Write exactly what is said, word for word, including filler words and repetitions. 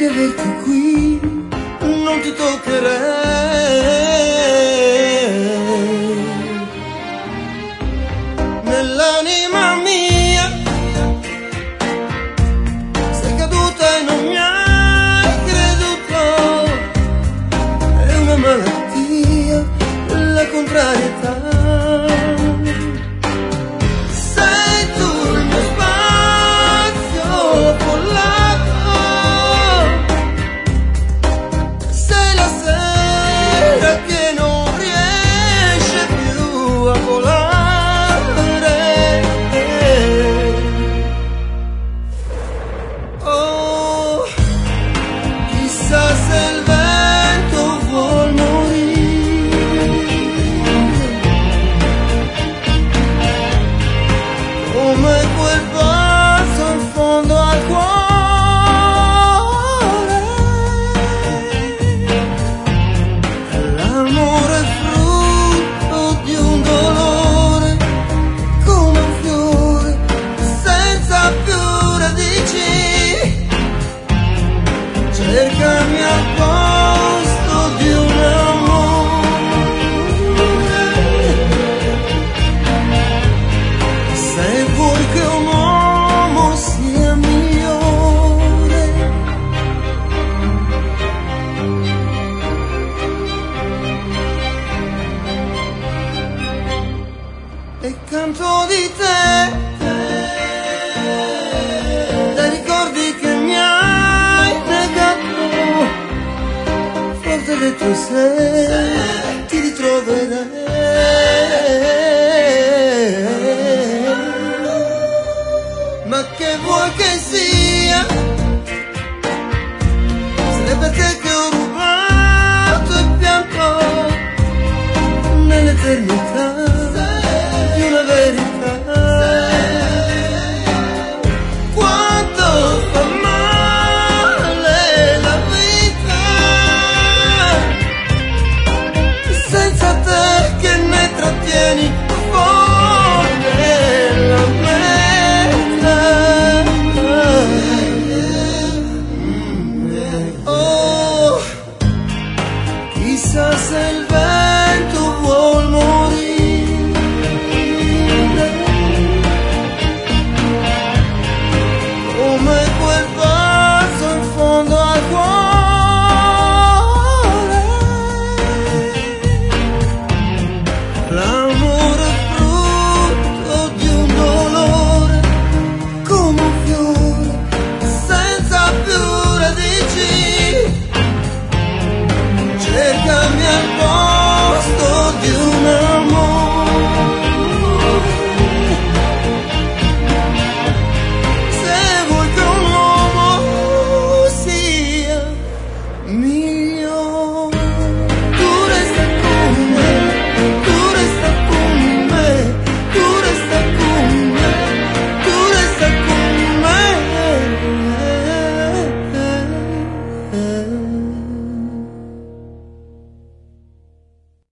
di averti qui, non ti toccherei. Nell'anima mia sei caduta e non mi hai creduto. È una malattia, la contrarietà. Sei tu il mio spazio affollato. Sei la sera che non riesce più a volare. Oh, chissà se il vento vuol morire, come quel bacio in fondo al cuore. L'amore è frutto di un dolore, come un fiore senza più radici. Cercami al cuore.